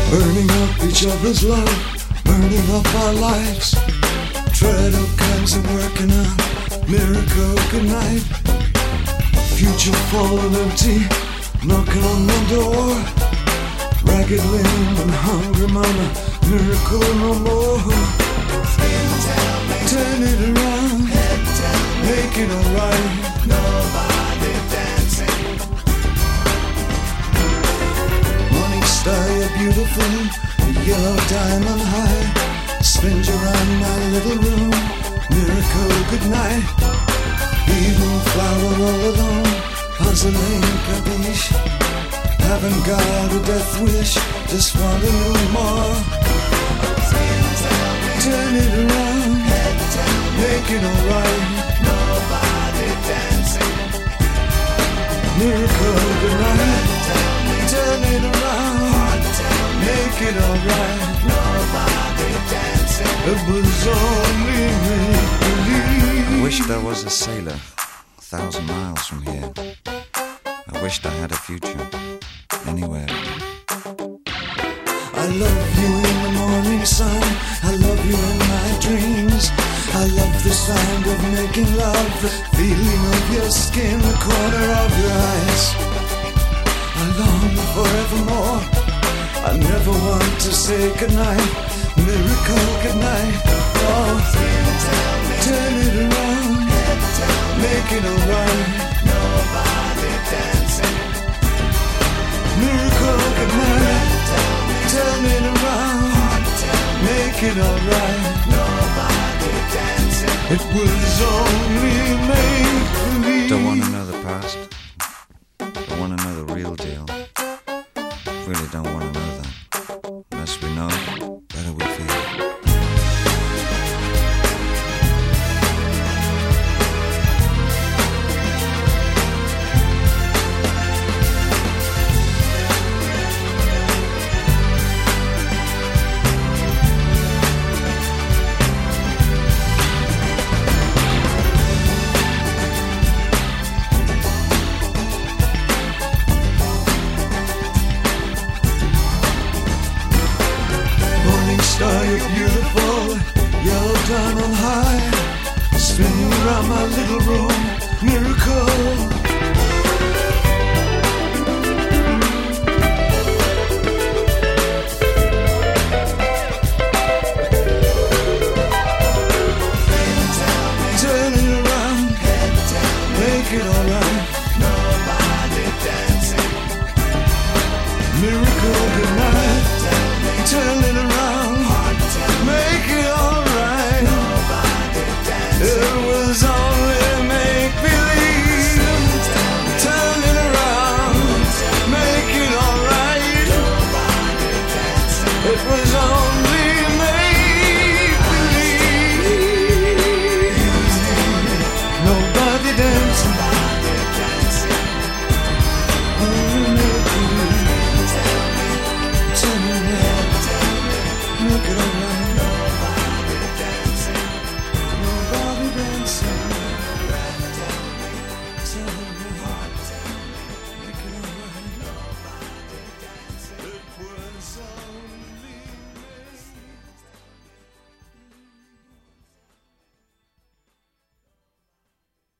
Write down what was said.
Burning up each other's love, burning up our lives. Tread up cans and working on miracle goodnight. Future full and empty, knocking on the door. Ragged limb and hungry mama, miracle no more. Turn it around, make it alright. Nobody dancing. Morning star, you're beautiful, a yellow diamond high. Spin you around my little room, miracle goodnight. Evening flower all alone, puzzling capiche. Haven't got a death wish, just want a little more. Turn it around, make it alright. Nobody dancing. Miracle goodnight. Turn it around, make it alright. Nobody dancing. It was only make-believe. I wished I was a sailor 1,000 miles from here. I wished I had a future anywhere. I love you in the morning sun, I love you in my dreams. I love the sound of making love, the feeling of your skin, the corner of your eyes. I long forevermore, I never want to say goodnight. Miracle goodnight. Oh, turn it around, make it alright. Nobody dancing. Miracle goodnight. Turn it around, make it alright. Nobody dancing. It was only make-believe. Don't want to know the past. Don't want to know the real deal. Really don't want to know that. Less we know, better we feel. Star, you're beautiful, yellow diamond high. Spinning around my little room, miracle.